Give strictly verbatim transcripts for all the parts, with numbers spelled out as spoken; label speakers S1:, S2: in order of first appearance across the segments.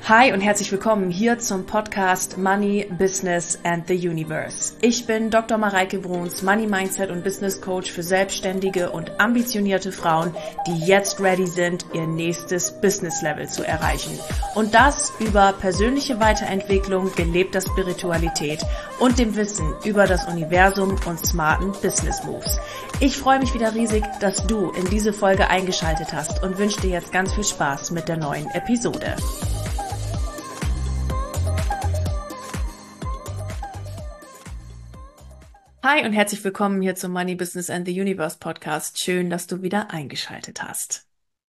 S1: Hi und herzlich willkommen hier zum Podcast Money, Business and the Universe. Ich bin Doktor Mareike Bruns, Money Mindset und Business Coach für selbstständige und ambitionierte Frauen, die jetzt ready sind, ihr nächstes Business Level zu erreichen. Und das über persönliche Weiterentwicklung, gelebter Spiritualität und dem Wissen über das Universum und smarten Business Moves. Ich freue mich wieder riesig, dass du in diese Folge eingeschaltet hast und wünsche dir jetzt ganz viel Spaß mit der neuen Episode. Hi und herzlich willkommen hier zum Money, Business and the Universe Podcast. Schön, dass du wieder eingeschaltet hast.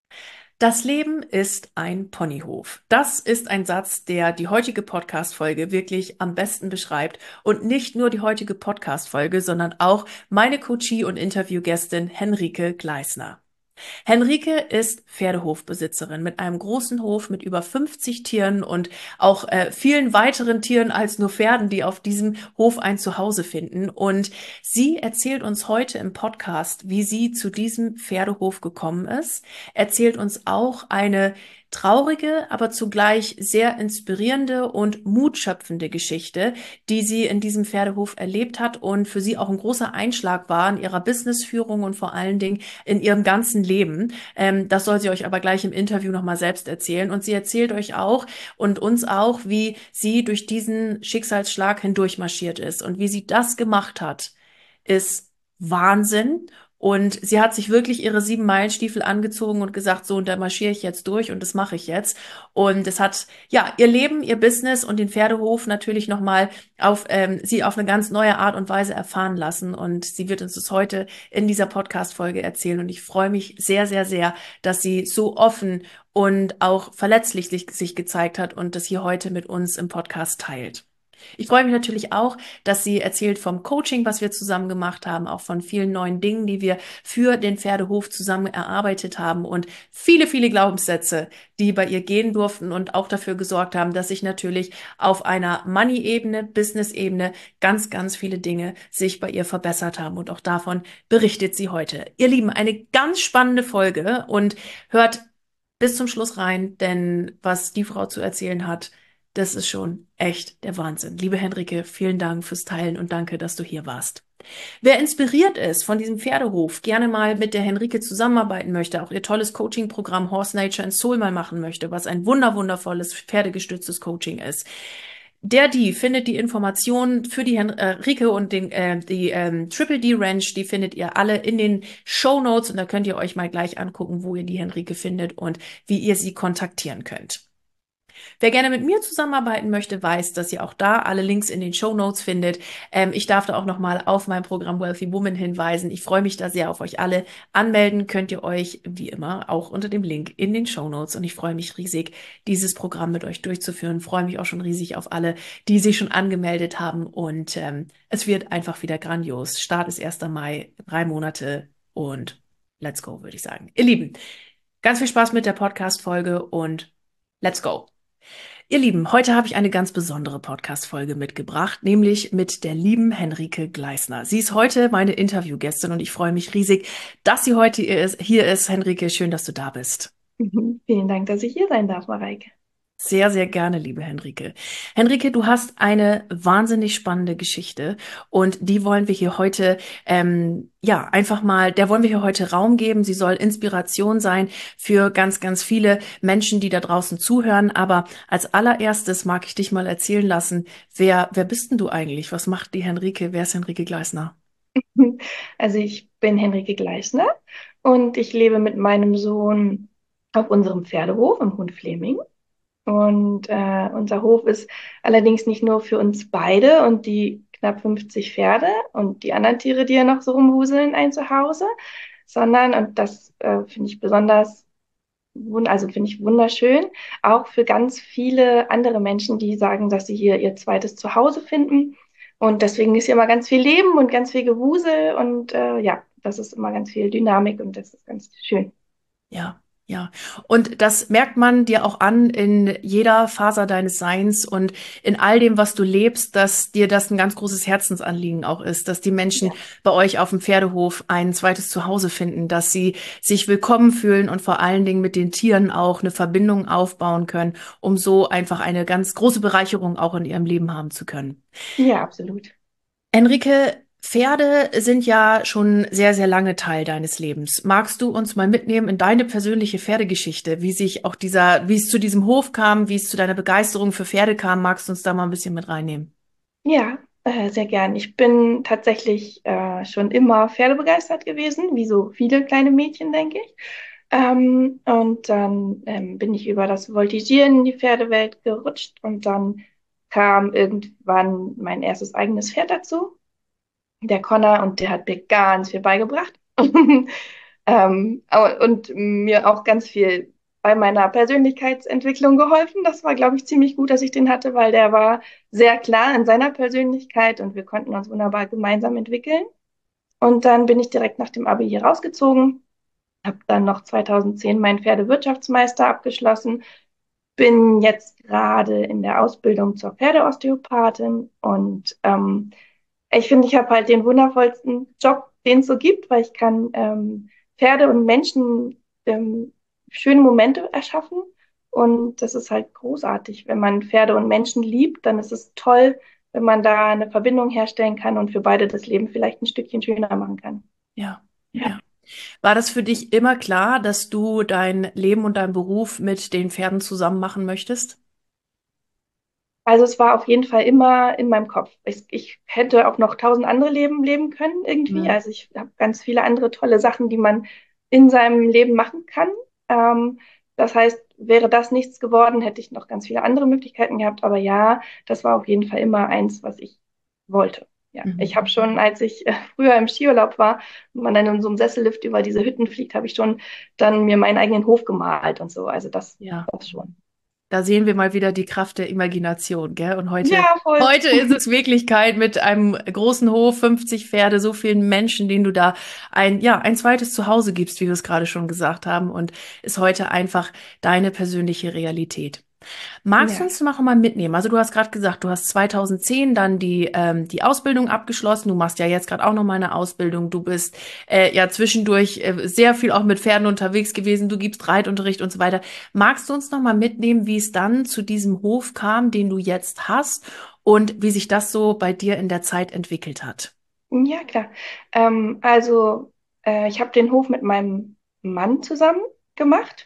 S1: Das Leben ist ein Ponyhof. Das ist ein Satz, der die heutige Podcast-Folge wirklich am besten beschreibt. Und nicht nur die heutige Podcast-Folge, sondern auch meine Coachie und Interviewgästin Henrike Gleisner. Henrike ist Pferdehofbesitzerin mit einem großen Hof mit über fünfzig Tieren und auch äh, vielen weiteren Tieren als nur Pferden, die auf diesem Hof ein Zuhause finden. Und sie erzählt uns heute im Podcast, wie sie zu diesem Pferdehof gekommen ist, erzählt uns auch eine traurige, aber zugleich sehr inspirierende und mutschöpfende Geschichte, die sie in diesem Pferdehof erlebt hat und für sie auch ein großer Einschlag war in ihrer Businessführung und vor allen Dingen in ihrem ganzen Leben. Ähm, das soll sie euch aber gleich im Interview nochmal selbst erzählen. Und sie erzählt euch auch und uns auch, wie sie durch diesen Schicksalsschlag hindurch marschiert ist und wie sie das gemacht hat, ist Wahnsinn. Und sie hat sich wirklich ihre sieben Meilenstiefel angezogen und gesagt, so, und da marschiere ich jetzt durch und das mache ich jetzt. Und es hat, ja, ihr Leben, ihr Business und den Pferdehof natürlich nochmal auf, ähm, sie auf eine ganz neue Art und Weise erfahren lassen. Und sie wird uns das heute in dieser Podcast-Folge erzählen. Und ich freue mich sehr, sehr, sehr, dass sie so offen und auch verletzlich sich, sich gezeigt hat und das hier heute mit uns im Podcast teilt. Ich freue mich natürlich auch, dass sie erzählt vom Coaching, was wir zusammen gemacht haben, auch von vielen neuen Dingen, die wir für den Pferdehof zusammen erarbeitet haben und viele, viele Glaubenssätze, die bei ihr gehen durften und auch dafür gesorgt haben, dass sich natürlich auf einer Money-Ebene, Business-Ebene ganz, ganz viele Dinge sich bei ihr verbessert haben und auch davon berichtet sie heute. Ihr Lieben, eine ganz spannende Folge und hört bis zum Schluss rein, denn was die Frau zu erzählen hat, das ist schon echt der Wahnsinn. Liebe Henrike, vielen Dank fürs Teilen und danke, dass du hier warst. Wer inspiriert ist von diesem Pferdehof, gerne mal mit der Henrike zusammenarbeiten möchte, auch ihr tolles Coaching-Programm Horse Nature and Soul mal machen möchte, was ein wunder wundervolles pferdegestütztes Coaching ist. Der, die findet die Informationen für die Henrike und den, äh, die ähm, Triple D Ranch, die findet ihr alle in den Shownotes und da könnt ihr euch mal gleich angucken, wo ihr die Henrike findet und wie ihr sie kontaktieren könnt. Wer gerne mit mir zusammenarbeiten möchte, weiß, dass ihr auch da alle Links in den Shownotes findet. Ähm, ich darf da auch nochmal auf mein Programm Wealthy Woman hinweisen. Ich freue mich da sehr auf euch alle. Anmelden könnt ihr euch, wie immer, auch unter dem Link in den Shownotes. Und ich freue mich riesig, dieses Programm mit euch durchzuführen. Freue mich auch schon riesig auf alle, die sich schon angemeldet haben. Und ähm, es wird einfach wieder grandios. Start ist erster Mai, drei Monate und let's go, würde ich sagen. Ihr Lieben, ganz viel Spaß mit der Podcast-Folge und let's go. Ihr Lieben, heute habe ich eine ganz besondere Podcast-Folge mitgebracht, nämlich mit der lieben Henrike Gleisner. Sie ist heute meine Interviewgästin und ich freue mich riesig, dass sie heute hier ist. Henrike, schön, dass du da bist.
S2: Mhm. Vielen Dank, dass ich hier sein darf, Mareike.
S1: Sehr, sehr gerne, liebe Henrike. Henrike, du hast eine wahnsinnig spannende Geschichte und die wollen wir hier heute, ähm, ja, einfach mal, der wollen wir hier heute Raum geben. Sie soll Inspiration sein für ganz, ganz viele Menschen, die da draußen zuhören. Aber als allererstes mag ich dich mal erzählen lassen, wer, wer bist denn du eigentlich? Was macht die Henrike? Wer ist Henrike Gleisner?
S2: Also ich bin Henrike Gleisner und ich lebe mit meinem Sohn auf unserem Pferdehof im Hohen Fleming. Und äh, unser Hof ist allerdings nicht nur für uns beide und die knapp fünfzig Pferde und die anderen Tiere, die ja noch so rumwuseln, ein Zuhause, sondern, und das äh, finde ich besonders, wun- also finde ich wunderschön, auch für ganz viele andere Menschen, die sagen, dass sie hier ihr zweites Zuhause finden. Und deswegen ist hier immer ganz viel Leben und ganz viel Gewusel und äh, ja, das ist immer ganz viel Dynamik und das ist ganz schön.
S1: Ja. Ja, und das merkt man dir auch an in jeder Faser deines Seins und in all dem, was du lebst, dass dir das ein ganz großes Herzensanliegen auch ist, dass die Menschen
S2: Ja,
S1: bei euch auf dem Pferdehof ein zweites Zuhause finden, dass sie sich willkommen fühlen und vor allen Dingen mit den Tieren auch eine Verbindung aufbauen können, um so einfach eine ganz große Bereicherung auch in ihrem Leben haben zu können.
S2: ja, absolut.
S1: Enrique, Pferde sind ja schon sehr, sehr lange Teil deines Lebens. Magst du uns mal mitnehmen in deine persönliche Pferdegeschichte, wie sich auch dieser, wie es zu diesem Hof kam, wie es zu deiner Begeisterung für Pferde kam? Magst du uns da mal ein bisschen mit reinnehmen?
S2: Ja, äh, sehr gern. Ich bin tatsächlich äh, schon immer pferdebegeistert gewesen, wie so viele kleine Mädchen, denke ich. Ähm, und dann ähm, bin ich über das Voltigieren in die Pferdewelt gerutscht und dann kam irgendwann mein erstes eigenes Pferd dazu, der Connor, und der hat mir ganz viel beigebracht. Ähm, aber- und mir auch ganz viel bei meiner Persönlichkeitsentwicklung geholfen. Das war, glaube ich, ziemlich gut, dass ich den hatte, weil der war sehr klar in seiner Persönlichkeit und wir konnten uns wunderbar gemeinsam entwickeln. Und dann bin ich direkt nach dem Abi hier rausgezogen, habe dann noch zweitausendzehn meinen Pferdewirtschaftsmeister abgeschlossen, bin jetzt gerade in der Ausbildung zur Pferdeosteopathin und ähm, ich finde, ich habe halt den wundervollsten Job, den es so gibt, weil ich kann ähm, Pferde und Menschen ähm, schöne Momente erschaffen. Und das ist halt großartig. Wenn man Pferde und Menschen liebt, dann ist es toll, wenn man da eine Verbindung herstellen kann und für beide das Leben vielleicht ein Stückchen schöner machen kann.
S1: Ja,
S2: Ja.
S1: ja. War das für dich immer klar, dass du dein Leben und deinen Beruf mit den Pferden zusammen machen möchtest?
S2: Also es war auf jeden Fall immer in meinem Kopf. Ich, ich hätte auch noch tausend andere Leben leben können irgendwie.
S1: Mhm.
S2: Also ich habe ganz viele andere tolle Sachen, die man in seinem Leben machen kann. Ähm, das heißt, wäre das nichts geworden, hätte ich noch ganz viele andere Möglichkeiten gehabt. Aber ja, das war auf jeden Fall immer eins, was ich wollte. Ja, ich
S1: Mhm.
S2: habe schon, als ich äh, früher im Skiurlaub war und man dann in so einem Sessellift über diese Hütten fliegt, habe ich schon dann mir meinen eigenen Hof gemalt und so. Also das,
S1: Ja.
S2: das schon.
S1: Da sehen wir mal wieder die Kraft der Imagination, gell? Und heute,
S2: Ja, voll.
S1: heute ist es Wirklichkeit mit einem großen Hof, fünfzig Pferde, so vielen Menschen, denen du da ein, ja, ein zweites Zuhause gibst, wie wir es gerade schon gesagt haben, und ist heute einfach deine persönliche Realität. Magst du
S2: Ja.
S1: uns noch mal mitnehmen? Also du hast gerade gesagt, du hast zweitausendzehn dann die, ähm, die Ausbildung abgeschlossen. Du machst ja jetzt gerade auch noch mal eine Ausbildung. Du bist äh, ja zwischendurch äh, sehr viel auch mit Pferden unterwegs gewesen. Du gibst Reitunterricht und so weiter. Magst du uns noch mal mitnehmen, wie es dann zu diesem Hof kam, den du jetzt hast und wie sich das so bei dir in der Zeit entwickelt hat?
S2: Ja, klar. Ähm, also, äh, ich habe den Hof mit meinem Mann zusammen gemacht.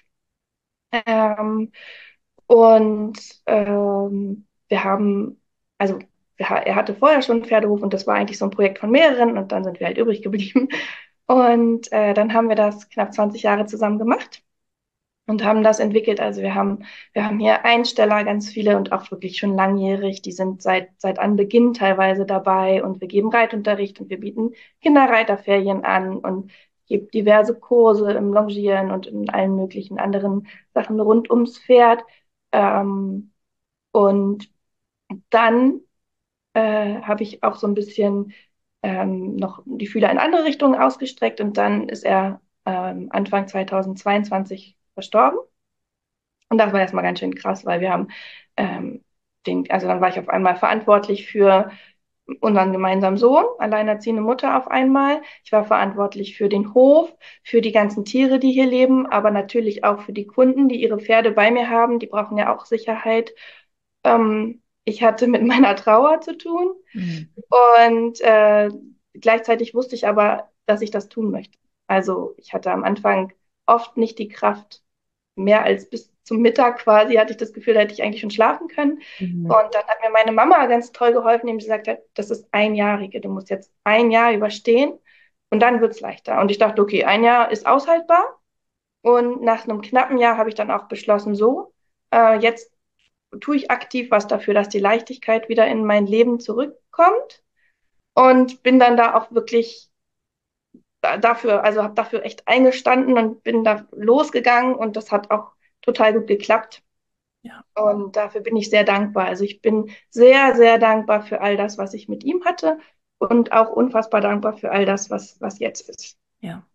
S2: Ähm, und ähm, wir haben, also wir, ha- er hatte vorher schon einen Pferdehof und das war eigentlich so ein Projekt von mehreren und dann sind wir halt übrig geblieben. Und äh, dann haben wir das knapp zwanzig Jahre zusammen gemacht und haben das entwickelt. Also wir haben, wir haben hier Einsteller, ganz viele und auch wirklich schon langjährig. Die sind seit, seit Anbeginn teilweise dabei und wir geben Reitunterricht und wir bieten Kinderreiterferien an und gibt diverse Kurse im Longieren und in allen möglichen anderen Sachen rund ums Pferd. Ähm, und dann äh, habe ich auch so ein bisschen ähm, noch die Fühler in andere Richtungen ausgestreckt und dann ist er ähm, Anfang zweitausendzweiundzwanzig verstorben. Und das war erstmal ganz schön krass, weil wir haben ähm, den, also dann war ich auf einmal verantwortlich für unseren gemeinsamen Sohn, alleinerziehende Mutter auf einmal. Ich war verantwortlich für den Hof, für die ganzen Tiere, die hier leben, aber natürlich auch für die Kunden, die ihre Pferde bei mir haben. Die brauchen ja auch Sicherheit. Ähm, ich hatte mit meiner Trauer zu tun
S1: Mhm.
S2: und äh, gleichzeitig wusste ich aber, dass ich das tun möchte. Also ich hatte am Anfang oft nicht die Kraft, mehr als bis zum Mittag quasi, hatte ich das Gefühl, da hätte ich eigentlich schon schlafen können.
S1: Mhm.
S2: Und dann hat mir meine Mama ganz toll geholfen, indem sie gesagt hat, das ist Einjährige, du musst jetzt ein Jahr überstehen und dann wird's leichter. Und ich dachte, okay, ein Jahr ist aushaltbar. Und nach einem knappen Jahr habe ich dann auch beschlossen, so, äh, jetzt tue ich aktiv was dafür, dass die Leichtigkeit wieder in mein Leben zurückkommt und bin dann da auch wirklich da, dafür, also habe dafür echt eingestanden und bin da losgegangen und das hat auch total gut geklappt.
S1: Ja.
S2: Und dafür bin ich sehr dankbar. Also ich bin sehr, sehr dankbar für all das, was ich mit ihm hatte und auch unfassbar dankbar für all das, was, was jetzt ist.
S1: Ja.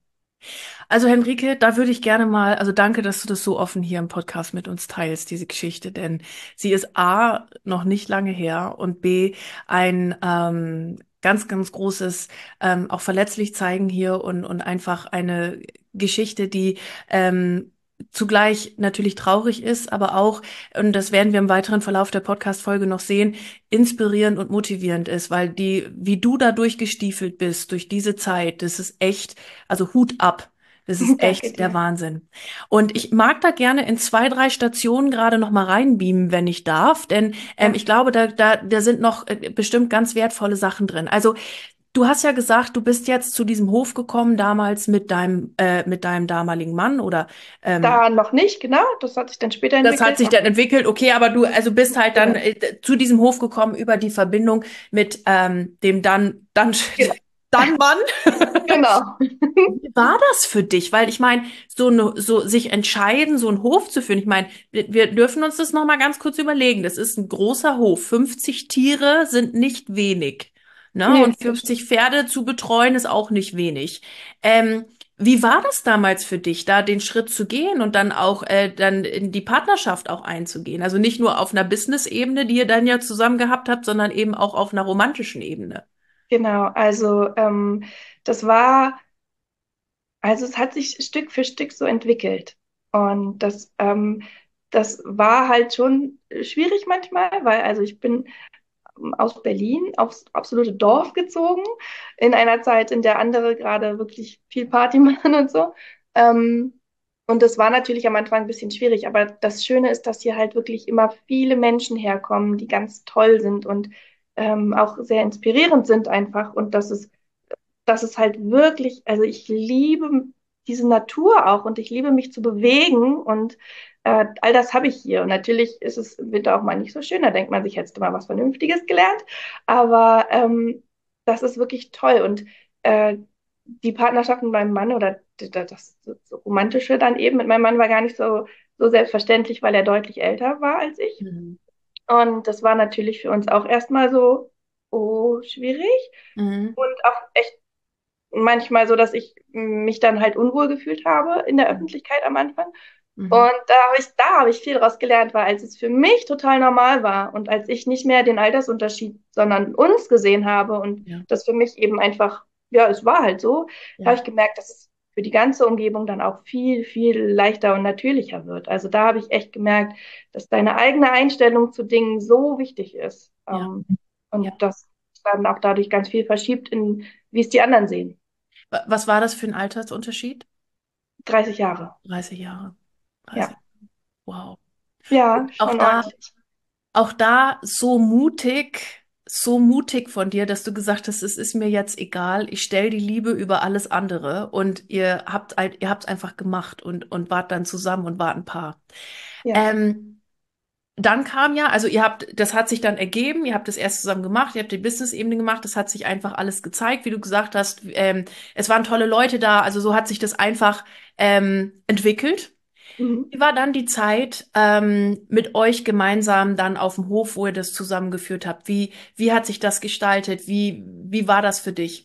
S1: Also Henrike, da würde ich gerne mal, also danke, dass du das so offen hier im Podcast mit uns teilst, diese Geschichte, denn sie ist A, noch nicht lange her und B, ein ähm, ganz, ganz großes, ähm, auch verletzlich zeigen hier und, und einfach eine Geschichte, die ähm, zugleich natürlich traurig ist, aber auch, und das werden wir im weiteren Verlauf der Podcast-Folge noch sehen, inspirierend und motivierend ist, weil die, wie du da durchgestiefelt bist, durch diese Zeit, das ist echt, also Hut ab. Das ist
S2: Danke
S1: echt der
S2: dir.
S1: Wahnsinn. Und ich mag da gerne in zwei, drei Stationen gerade noch mal reinbeamen, wenn ich darf, denn ähm,
S2: Ja,
S1: ich glaube, da, da, da sind noch äh, bestimmt ganz wertvolle Sachen drin. Also du hast ja gesagt, du bist jetzt zu diesem Hof gekommen damals mit deinem äh, mit deinem damaligen Mann oder ähm,
S2: da noch nicht, genau. Das hat sich dann später
S1: das hat
S2: entwickelt.
S1: sich dann entwickelt. Okay, aber du also bist halt dann
S2: Genau.
S1: äh, zu diesem Hof gekommen über die Verbindung mit ähm, dem dann dann
S2: Genau.
S1: dann Mann.
S2: Genau.
S1: Wie war das für dich? Weil ich meine, so, ne, so sich entscheiden, so einen Hof zu führen. Ich meine, wir, wir dürfen uns das noch mal ganz kurz überlegen. Das ist ein großer Hof. fünfzig Tiere sind nicht wenig, ne?
S2: Nee,
S1: Und
S2: das stimmt.
S1: fünfzig Pferde zu betreuen ist auch nicht wenig. Ähm, wie war das damals für dich, da den Schritt zu gehen und dann auch äh, dann in die Partnerschaft auch einzugehen? Also nicht nur auf einer Business-Ebene, die ihr dann ja zusammen gehabt habt, sondern eben auch auf einer romantischen Ebene.
S2: Genau. Also ähm, das war, also es hat sich Stück für Stück so entwickelt. Und das, ähm, das war halt schon schwierig manchmal, weil also ich bin aus Berlin aufs absolute Dorf gezogen, in einer Zeit, in der andere gerade wirklich viel Party machen und so. Ähm, und das war natürlich am Anfang ein bisschen schwierig, aber das Schöne ist, dass hier halt wirklich immer viele Menschen herkommen, die ganz toll sind und ähm, auch sehr inspirierend sind einfach. Und das ist dass es halt wirklich, also ich liebe diese Natur auch und ich liebe mich zu bewegen und äh, all das habe ich hier. Und natürlich ist es im Winter auch mal nicht so schön, da denkt man sich, hättest du mal was Vernünftiges gelernt. Aber ähm, das ist wirklich toll. Und äh, die Partnerschaft mit meinem Mann oder d- d- das, das Romantische dann eben mit meinem Mann war gar nicht so, so selbstverständlich, weil er deutlich älter war als ich.
S1: Mhm.
S2: Und das war natürlich für uns auch erstmal so, oh, schwierig
S1: Mhm.
S2: und auch echt manchmal so, dass ich mich dann halt unwohl gefühlt habe in der
S1: Mhm.
S2: Öffentlichkeit am Anfang.
S1: Mhm.
S2: Und da habe ich, da habe ich viel daraus gelernt, weil als es für mich total normal war und als ich nicht mehr den Altersunterschied, sondern uns gesehen habe und
S1: Ja,
S2: das für mich eben einfach, ja, es war halt so, habe
S1: ja,
S2: ich gemerkt, dass es für die ganze Umgebung dann auch viel, viel leichter und natürlicher wird. Also da habe ich echt gemerkt, dass deine eigene Einstellung zu Dingen so wichtig ist.
S1: ja,
S2: Ähm,
S1: ja.
S2: und das dann auch dadurch ganz viel verschiebt in, wie es die anderen sehen.
S1: Wa- Was war das für ein Altersunterschied?
S2: dreißig Jahre.
S1: dreißig Jahre. dreißig.
S2: Ja.
S1: Wow.
S2: Ja,
S1: Und auch
S2: schon
S1: da,
S2: ordentlich.
S1: auch da so mutig, so mutig von dir, dass du gesagt hast, es ist mir jetzt egal, ich stelle die Liebe über alles andere und ihr habt, ein- ihr habt es einfach gemacht und, und wart dann zusammen und wart ein Paar.
S2: Ja.
S1: Ähm, Dann kam ja, also ihr habt, das hat sich dann ergeben, ihr habt das erst zusammen gemacht, ihr habt die Business-Ebene gemacht, das hat sich einfach alles gezeigt, wie du gesagt hast. Ähm, es waren tolle Leute da, also so hat sich das einfach ähm, entwickelt.
S2: Mhm.
S1: Wie war dann die Zeit ähm, mit euch gemeinsam dann auf dem Hof, wo ihr das zusammengeführt habt? Wie, wie hat sich das gestaltet? Wie, wie war das für dich?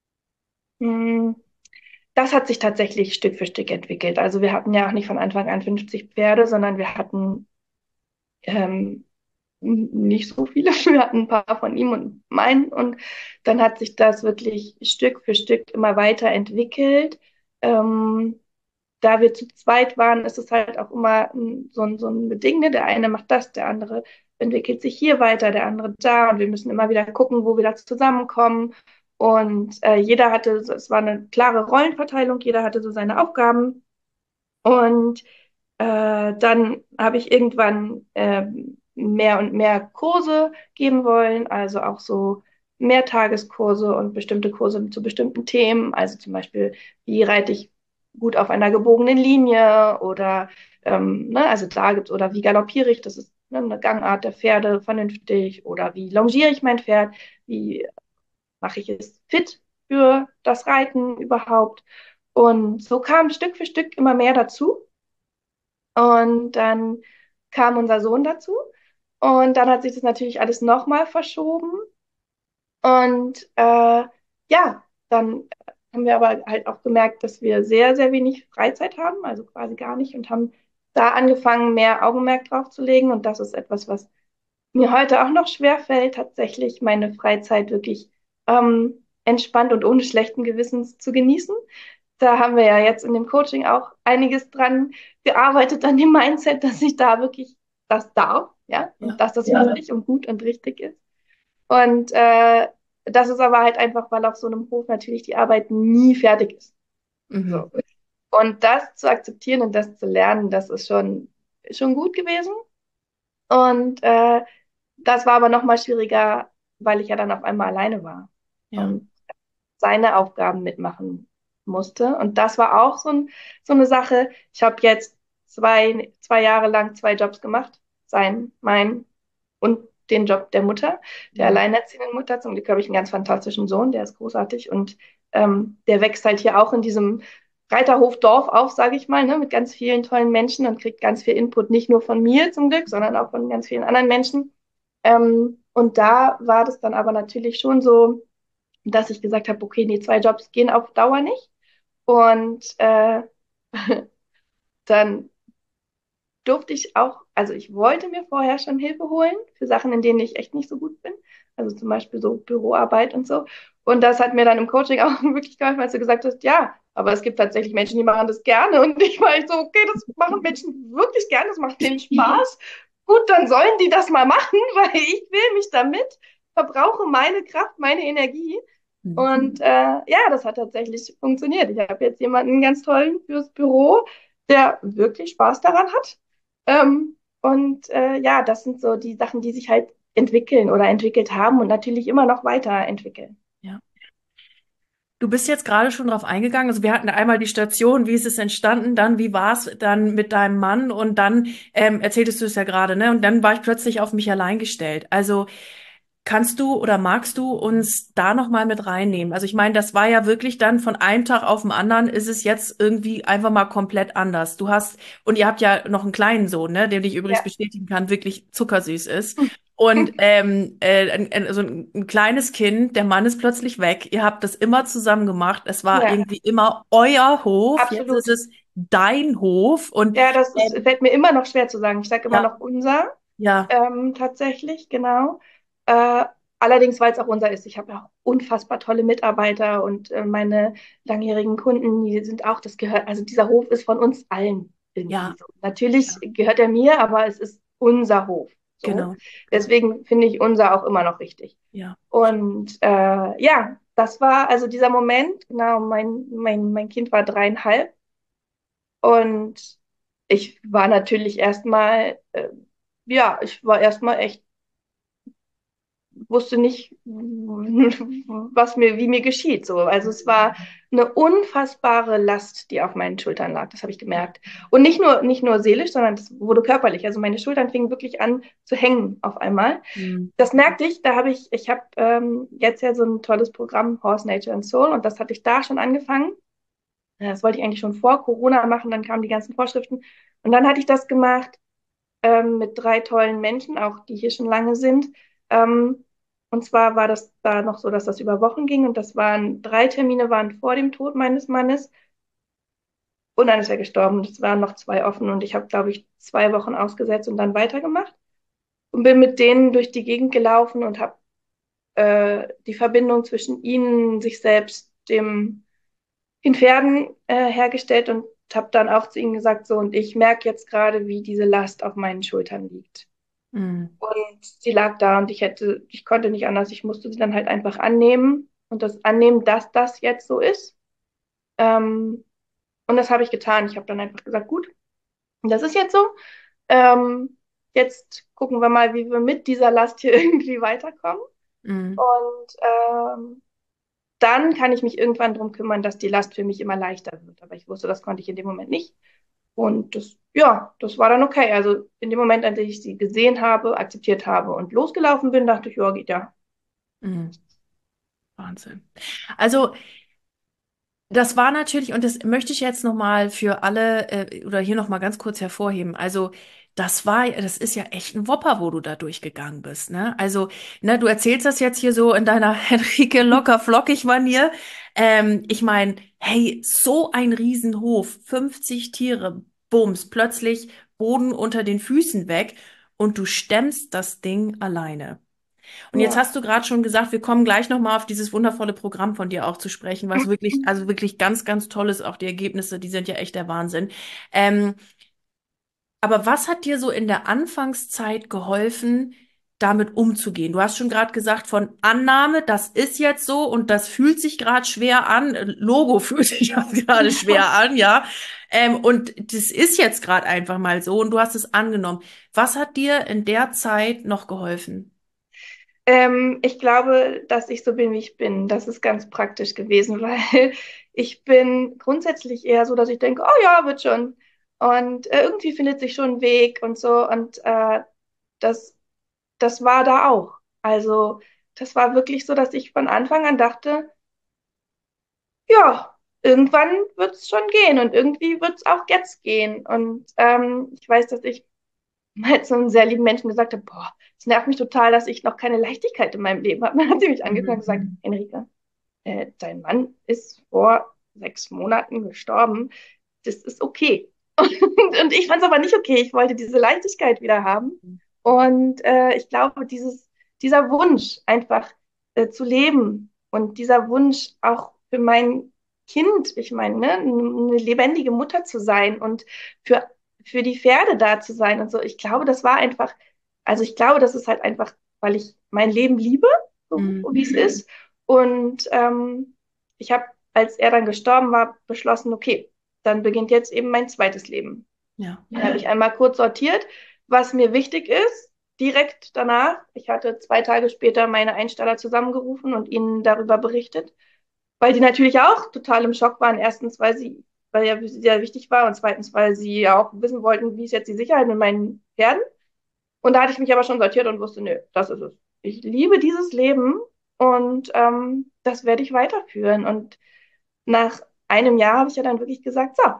S2: Mm, Das hat sich tatsächlich Stück für Stück entwickelt. Also wir hatten ja auch nicht von Anfang an fünfzig Pferde, sondern wir hatten ähm, n- nicht so viele. Wir hatten ein paar von ihm und meinen. Und dann hat sich das wirklich Stück für Stück immer weiter entwickelt. Ähm, Da wir zu zweit waren, ist es halt auch immer ein- so ein, so ein Beding, ne? Der eine macht das, der andere entwickelt sich hier weiter, der andere da und wir müssen immer wieder gucken, wo wir da zusammenkommen. Und äh, jeder hatte, es war eine klare Rollenverteilung, jeder hatte so seine Aufgaben. Und äh, dann habe ich irgendwann äh, mehr und mehr Kurse geben wollen, also auch so Mehrtageskurse und bestimmte Kurse zu bestimmten Themen, also zum Beispiel, wie reite ich gut auf einer gebogenen Linie oder ähm, ne, also da gibt's oder wie galoppiere ich, das ist ne, eine Gangart der Pferde vernünftig oder wie longiere ich mein Pferd, wie mache ich es fit für das Reiten überhaupt. Und so kam Stück für Stück immer mehr dazu. Und dann kam unser Sohn dazu. Und dann hat sich das natürlich alles nochmal verschoben. Und äh, ja, dann haben wir aber halt auch gemerkt, dass wir sehr, sehr wenig Freizeit haben, also quasi gar nicht, und haben da angefangen, mehr Augenmerk drauf zu legen. Und das ist etwas, was mir heute auch noch schwer fällt, tatsächlich meine Freizeit wirklich ähm, entspannt und ohne schlechten Gewissens zu genießen. Da haben wir ja jetzt in dem Coaching auch einiges dran gearbeitet, an dem Mindset, dass ich da wirklich das darf, ja, und
S1: Ja.
S2: dass das ja wichtig und gut und richtig ist. Und äh, das ist aber halt einfach, weil auf so einem Hof natürlich die Arbeit nie fertig ist.
S1: Mhm.
S2: So. Und das zu akzeptieren und das zu lernen, das ist schon, schon gut gewesen. Und äh, das war aber noch mal schwieriger, weil ich ja dann auf einmal alleine war
S1: Ja.
S2: und seine Aufgaben mitmachen musste. Und das war auch so, ein, so eine Sache. Ich habe jetzt zwei, zwei Jahre lang zwei Jobs gemacht. Sein, mein und den Job der Mutter, der
S1: Mhm.
S2: alleinerziehenden Mutter. Zum Glück habe ich einen ganz fantastischen Sohn, der ist großartig. Und ähm, der wächst halt hier auch in diesem Reiterhof-Dorf auf, sage ich mal, ne, mit ganz vielen tollen Menschen und kriegt ganz viel Input, nicht nur von mir zum Glück, sondern auch von ganz vielen anderen Menschen. Ähm, und da war das dann aber natürlich schon so, dass ich gesagt habe, okay, die zwei Jobs gehen auf Dauer nicht. Und äh, dann durfte ich auch, also ich wollte mir vorher schon Hilfe holen für Sachen, in denen ich echt nicht so gut bin. Also zum Beispiel so Büroarbeit und so. Und das hat mir dann im Coaching auch wirklich geholfen, als du gesagt hast, ja, aber es gibt tatsächlich Menschen, die machen das gerne. Und ich war halt so, okay, das machen Menschen wirklich gerne, das macht denen Spaß. Gut, dann sollen die das mal machen, weil ich will mich damit, verbrauche meine Kraft, meine Energie.
S1: Mhm.
S2: Und äh, ja, das hat tatsächlich funktioniert. Ich habe jetzt jemanden ganz tollen fürs Büro, der wirklich Spaß daran hat. Ähm, und äh, ja, das sind so die Sachen, die sich halt entwickeln oder entwickelt haben und natürlich immer noch weiterentwickeln.
S1: Ja. Du bist jetzt gerade schon drauf eingegangen. Also wir hatten einmal die Station, wie ist es entstanden, dann wie war es dann mit deinem Mann und dann ähm, erzähltest du es ja gerade, ne? Und dann war ich plötzlich auf mich allein gestellt. Also kannst du oder magst du uns da noch mal mit reinnehmen? Also ich meine, das war ja wirklich dann von einem Tag auf den anderen ist es jetzt irgendwie einfach mal komplett anders. Du hast, und ihr habt ja noch einen kleinen Sohn, ne, den ich übrigens
S2: Ja.
S1: bestätigen kann, wirklich zuckersüß ist. Und ähm, äh, ein, ein, so ein, ein kleines Kind, der Mann ist plötzlich weg. Ihr habt das immer zusammen gemacht. Es war
S2: Ja,
S1: irgendwie immer euer Hof. Jetzt ist
S2: absolut.
S1: es dein Hof. Und
S2: Ja, das ist,
S1: ähm,
S2: fällt mir immer noch schwer zu sagen. Ich sage immer
S1: ja,
S2: noch unser,
S1: ja,
S2: ähm, tatsächlich, genau. Äh, allerdings, weil es auch unser ist. Ich habe ja auch unfassbar tolle Mitarbeiter und äh, meine langjährigen Kunden, die sind auch, das gehört, also dieser Hof ist von uns allen irgendwie
S1: ja,
S2: so. Natürlich
S1: ja,
S2: gehört er mir, aber es ist unser Hof. So.
S1: genau, genau,
S2: Deswegen finde ich unser auch immer noch richtig.
S1: ja.
S2: Und äh, ja, das war also dieser Moment, genau, mein, mein, mein Kind war dreieinhalb und ich war natürlich erstmal, äh, ja, ich war erstmal echt, wusste nicht, was mir, wie mir geschieht. So. Also es war eine unfassbare Last, die auf meinen Schultern lag. Das habe ich
S1: Ja.
S2: gemerkt. Und nicht nur, nicht nur seelisch, sondern das wurde körperlich. Also meine Schultern fingen wirklich an zu hängen auf einmal.
S1: Mhm.
S2: Das merkte ich, da habe ich, ich habe ähm, jetzt ja so ein tolles Programm, Horse, Nature and Soul, und das hatte ich da schon angefangen. Das wollte ich eigentlich schon vor Corona machen, dann kamen die ganzen Vorschriften. Und dann hatte ich das gemacht ähm, mit drei tollen Menschen, auch die hier schon lange sind. Ähm, und zwar war das da noch so, dass das über Wochen ging und das waren drei Termine waren vor dem Tod meines Mannes und dann ist er gestorben. Es waren noch zwei offen und ich habe, glaube ich, zwei Wochen ausgesetzt und dann weitergemacht und bin mit denen durch die Gegend gelaufen und habe äh, die Verbindung zwischen ihnen, sich selbst, dem den Pferden äh, hergestellt und habe dann auch zu ihnen gesagt, so, und ich merke jetzt gerade, wie diese Last auf meinen Schultern liegt.
S1: Mhm.
S2: Und sie lag da und ich hätte, ich konnte nicht anders, ich musste sie dann halt einfach annehmen und das annehmen, dass das jetzt so ist. Ähm, und das habe ich getan. Ich habe dann einfach gesagt, gut, das ist jetzt so. Ähm, jetzt gucken wir mal, wie wir mit dieser Last hier irgendwie weiterkommen.
S1: Mhm.
S2: Und ähm, dann kann ich mich irgendwann darum kümmern, dass die Last für mich immer leichter wird. Aber ich wusste, das konnte ich in dem Moment nicht. Und das, ja, das war dann okay. Also in dem Moment, an dem ich sie gesehen habe, akzeptiert habe und losgelaufen bin, dachte ich, ja, geht ja.
S1: Mhm. Wahnsinn. Also das war natürlich, und das möchte ich jetzt nochmal für alle äh, oder hier nochmal ganz kurz hervorheben. Also das war, das ist ja echt ein Whopper, wo du da durchgegangen bist, ne? Also, ne, du erzählst das jetzt hier so in deiner Henrike locker flockig Manier. Ähm, ich meine, hey, so ein Riesenhof, fünfzig Tiere, Bums, plötzlich Boden unter den Füßen weg und du stemmst das Ding alleine. Und jetzt
S2: Ja.
S1: hast du gerade schon gesagt, wir kommen gleich nochmal auf dieses wundervolle Programm von dir auch zu sprechen, was wirklich, also wirklich ganz, ganz toll ist. Auch die Ergebnisse, die sind ja echt der Wahnsinn. Ähm, aber was hat dir so in der Anfangszeit geholfen, damit umzugehen? Du hast schon gerade gesagt, von Annahme, das ist jetzt so und das fühlt sich gerade schwer an. Logo fühlt sich auch gerade schwer an, ja. Ähm, und das ist jetzt gerade einfach mal so und du hast es angenommen. Was hat dir in der Zeit noch geholfen?
S2: Ähm, ich glaube, dass ich so bin, wie ich bin. Das ist ganz praktisch gewesen, weil ich bin grundsätzlich eher so, dass ich denke, oh ja, wird schon. Und äh, irgendwie findet sich schon ein Weg und so. Und äh, das, das war da auch. Also das war wirklich so, dass ich von Anfang an dachte, ja, irgendwann wird es schon gehen und irgendwie wird es auch jetzt gehen. Und ähm, ich weiß, dass ich mal zu einem sehr lieben Menschen gesagt habe, boah, es nervt mich total, dass ich noch keine Leichtigkeit in meinem Leben habe. Dann hat sie mich angeguckt und gesagt,
S1: Mhm.
S2: Enrika, äh, dein Mann ist vor sechs Monaten gestorben. Das ist okay. Und, und ich fand es aber nicht okay. Ich wollte diese Leichtigkeit wieder haben. Und äh, ich glaube, dieses, dieser Wunsch, einfach äh, zu leben und dieser Wunsch auch für mein Kind, ich meine, ne, eine lebendige Mutter zu sein und für, für die Pferde da zu sein und so, ich glaube, das war einfach, also ich glaube, das ist halt einfach, weil ich mein Leben liebe, so
S1: Mhm.
S2: wie es ist. Und ähm, ich habe, als er dann gestorben war, beschlossen, okay, dann beginnt jetzt eben mein zweites Leben.
S1: Ja.
S2: Dann habe ich einmal kurz sortiert, was mir wichtig ist. Direkt danach, ich hatte zwei Tage später meine Einsteller zusammengerufen und ihnen darüber berichtet, weil die natürlich auch total im Schock waren. Erstens, weil sie, weil ja für sie sehr wichtig war und zweitens, weil sie ja auch wissen wollten, wie ist jetzt die Sicherheit mit meinen Pferden. Und da hatte ich mich aber schon sortiert und wusste, nö, das ist es. Ich liebe dieses Leben und ähm, das werde ich weiterführen. Und nach einem Jahr habe ich ja dann wirklich gesagt, so,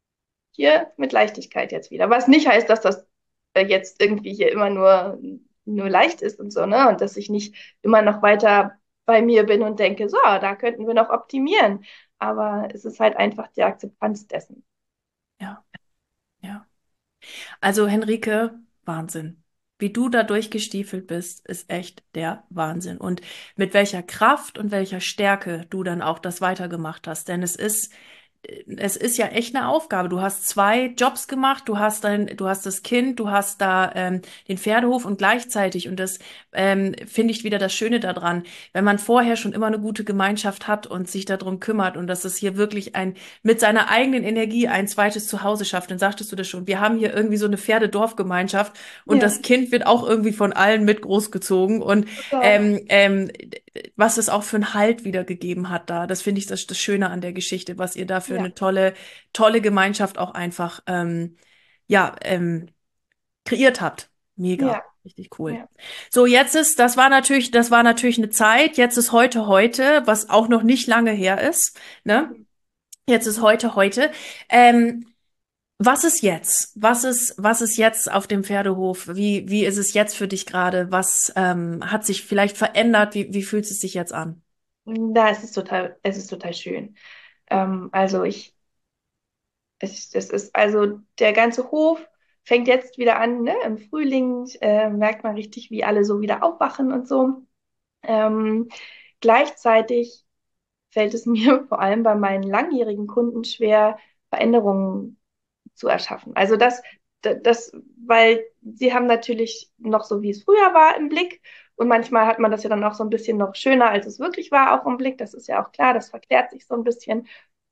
S2: hier mit Leichtigkeit jetzt wieder. Was nicht heißt, dass das äh, jetzt irgendwie hier immer nur, nur leicht ist und so, ne? Und dass ich nicht immer noch weiter bei mir bin und denke, so, da könnten wir noch optimieren. Aber es ist halt einfach die Akzeptanz dessen.
S1: Ja, ja. Also Henrike, Wahnsinn. Wie du da durchgestiefelt bist, ist echt der Wahnsinn. Und mit welcher Kraft und welcher Stärke du dann auch das weitergemacht hast. Denn es ist, es ist ja echt eine Aufgabe. Du hast zwei Jobs gemacht, du hast dein, du hast das Kind, du hast da ähm, den Pferdehof und gleichzeitig, und das ähm, finde ich wieder das Schöne daran, wenn man vorher schon immer eine gute Gemeinschaft hat und sich darum kümmert und dass es hier wirklich ein mit seiner eigenen Energie ein zweites Zuhause schafft, dann sagtest du das schon. Wir haben hier irgendwie so eine Pferdedorfgemeinschaft und
S2: Ja,
S1: das Kind wird auch irgendwie von allen mit großgezogen und
S2: total.
S1: ähm, ähm, was es auch für einen Halt wiedergegeben hat da. Das finde ich das, das Schöne an der Geschichte, was ihr da für
S2: Ja,
S1: eine tolle, tolle Gemeinschaft auch einfach ähm, ja, ähm, kreiert habt. Mega.
S2: ja,
S1: Richtig cool.
S2: ja.
S1: So, jetzt ist, das war natürlich, das war natürlich eine Zeit. Jetzt ist heute heute, was auch noch nicht lange her ist, ne?
S2: Mhm.
S1: Jetzt ist heute heute. Ähm, was ist jetzt? Was ist, was ist jetzt auf dem Pferdehof? Wie, wie ist es jetzt für dich gerade? Was ähm, hat sich vielleicht verändert? Wie, wie fühlt es sich jetzt an?
S2: Da ist es total, es ist total schön. Ähm, also ich, es, es ist, also der ganze Hof fängt jetzt wieder an, ne? Im Frühling äh, merkt man richtig, wie alle so wieder aufwachen und so. Ähm, Gleichzeitig fällt es mir vor allem bei meinen langjährigen Kunden schwer, Veränderungen zu erschaffen. Also das, das, weil sie haben natürlich noch so, wie es früher war, im Blick. Und manchmal hat man das ja dann auch so ein bisschen noch schöner, als es wirklich war, auch im Blick. Das ist ja auch klar, das verklärt sich so ein bisschen.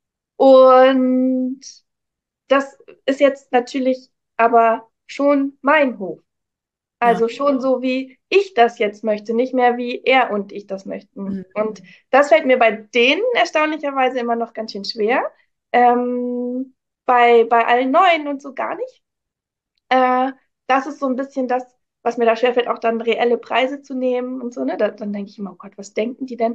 S2: Und das ist jetzt natürlich aber schon mein Hof.
S1: Ja.
S2: Also schon so, wie ich das jetzt möchte, nicht mehr wie er und ich das möchten.
S1: Mhm.
S2: Und das fällt mir bei denen erstaunlicherweise immer noch ganz schön schwer. Ähm, bei, bei allen Neuen und so gar nicht. Äh, Das ist so ein bisschen das, was mir da schwerfällt, auch dann reelle Preise zu nehmen und so, ne? Da, dann denke ich immer, oh Gott, was denken die denn?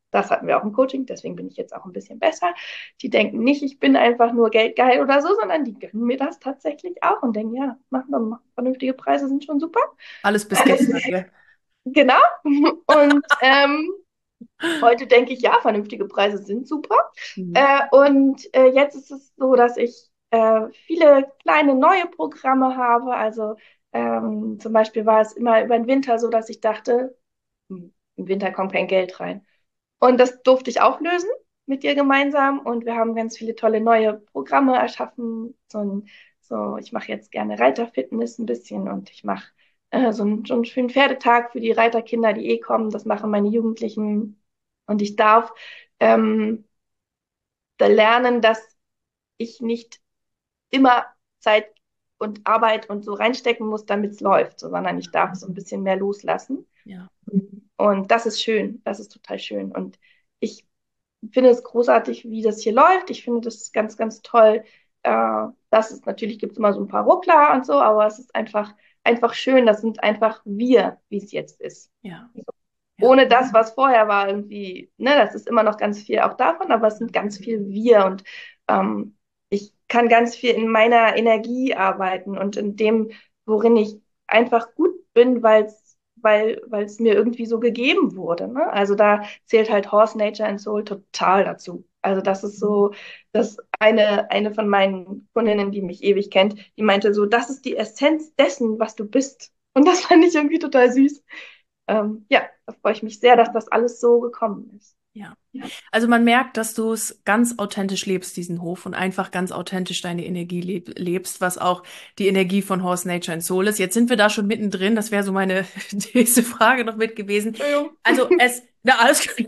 S2: Das hatten wir auch im Coaching, deswegen bin ich jetzt auch ein bisschen besser. Die denken nicht, ich bin einfach nur geldgeil oder so, sondern die gönnen mir das tatsächlich auch und denken, ja, machen wir mal. Vernünftige Preise sind schon super.
S1: Alles bis gestern, gell?
S2: Genau. Und ähm, heute denke ich, ja, vernünftige Preise sind super.
S1: Mhm.
S2: Äh, und äh, jetzt ist es so, dass ich äh, viele kleine neue Programme habe. Also ähm, zum Beispiel war es immer über den Winter so, dass ich dachte, hm, im Winter kommt kein Geld rein. Und das durfte ich auch lösen mit dir gemeinsam. Und wir haben ganz viele tolle neue Programme erschaffen. So, ein, so ich mache jetzt gerne Reiterfitness ein bisschen und ich mache äh, so, einen, so einen schönen Pferdetag für die Reiterkinder, die eh kommen. Das machen meine Jugendlichen. Und ich darf ähm, da lernen, dass ich nicht immer Zeit und Arbeit und so reinstecken muss, damit es läuft, so, sondern ich darf so ein bisschen mehr loslassen.
S1: Ja.
S2: Und das ist schön. Das ist total schön. Und ich finde es großartig, wie das hier läuft. Ich finde das ganz, ganz toll. Äh, das ist natürlich gibt es immer so ein paar Ruckler und so, aber es ist einfach, einfach schön. Das sind einfach wir, wie es jetzt ist.
S1: Ja. Ja.
S2: Ohne das, was vorher war, irgendwie, ne, das ist immer noch ganz viel auch davon, aber es sind ganz viel wir und ähm, ich kann ganz viel in meiner Energie arbeiten und in dem, worin ich einfach gut bin, weil's, weil, weil es mir irgendwie so gegeben wurde. Ne? Also da zählt halt Horse Nature and Soul total dazu. Also das ist so, das eine, eine von meinen Kundinnen, die mich ewig kennt, die meinte so, das ist die Essenz dessen, was du bist. Und das fand ich irgendwie total süß. Ähm, ja, da freue ich mich sehr, dass das alles so gekommen ist.
S1: Ja.
S2: Ja,
S1: Also man merkt, dass du es ganz authentisch lebst, diesen Hof, und einfach ganz authentisch deine Energie leb lebst, was auch die Energie von Horse Nature and Soul ist. Jetzt sind wir da schon mittendrin. Das wäre so meine nächste Frage noch mit gewesen.
S2: Entschuldigung.
S1: Also es, na, alles gut.